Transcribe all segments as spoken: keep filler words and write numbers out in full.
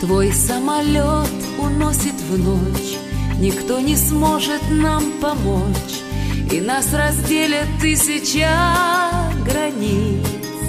Твой самолет уносит в ночь, никто не сможет нам помочь, и нас разделят тысяча границ.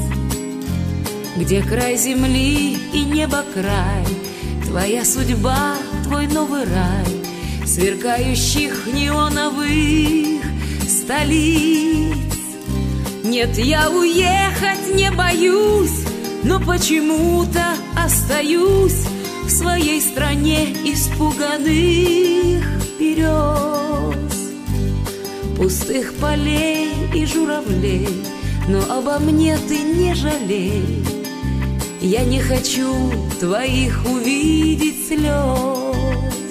Где край земли и небо край, твоя судьба, твой новый рай, сверкающих неоновых столиц. Нет, я уехать не боюсь, но почему-то остаюсь в своей стране испуганных берез, пустых полей и журавлей. Но обо мне ты не жалей, я не хочу твоих увидеть слез.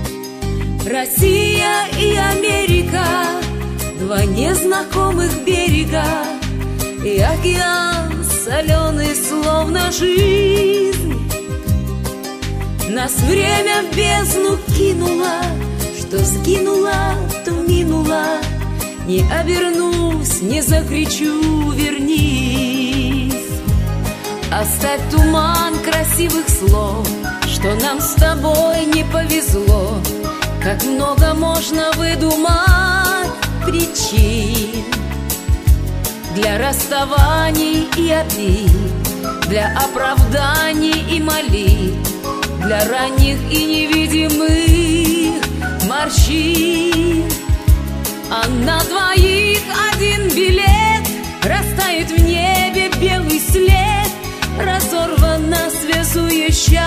Россия и Америка, два незнакомых берега, и океан соленый, словно жизнь. Нас время в бездну кинуло, что сгинула, то минуло. Не обернусь, не закричу, вернись. Оставь туман красивых слов, что нам с тобой не повезло. Как много можно выдумать причин для расставаний и обид, для оправданий и молитв, для ранних и невидимых морщин. А на двоих один билет, растает в небе белый след, разорвана связующая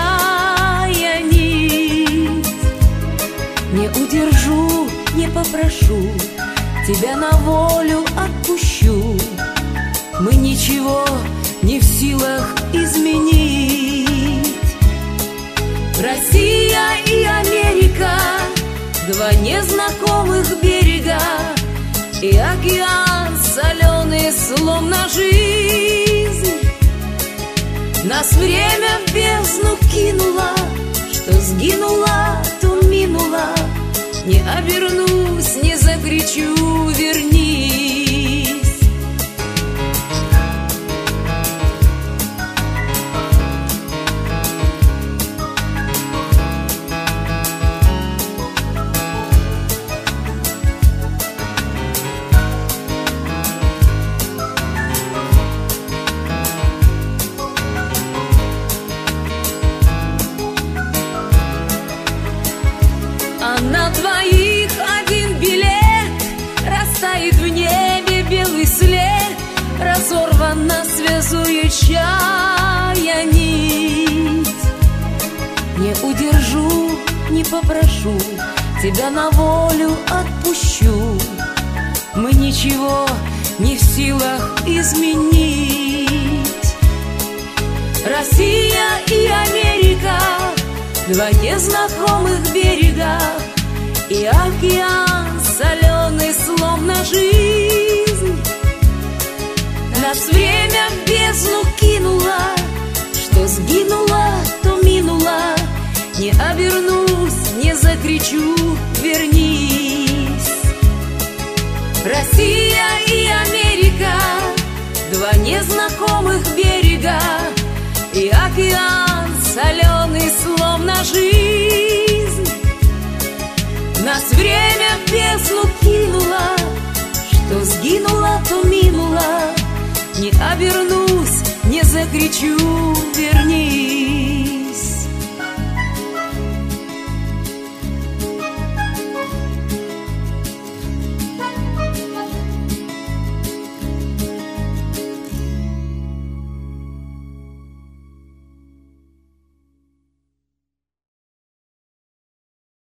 нить. Не удержу, не попрошу, тебя на волю отпущу. Мы ничего не в силах изменить. Россия и Америка, два незнакомых берега, и океан соленый, словно жизнь. Нас время в бездну кинуло, что сгинула, то минула. Не обернусь, не закричу, вернись. На двоих один билет, растает в небе белый след, разорвана связующая нить. Не удержу, не попрошу, тебя на волю отпущу. Мы ничего не в силах изменить. Россия и Америка, два незнакомых берега, и океан соленый, словно жизнь. Нас время в бездну кинуло, что сгинула, то минула. Не обернусь, не закричу, вернись. Россия и Америка, два незнакомых берега, и океан соленый, словно жизнь.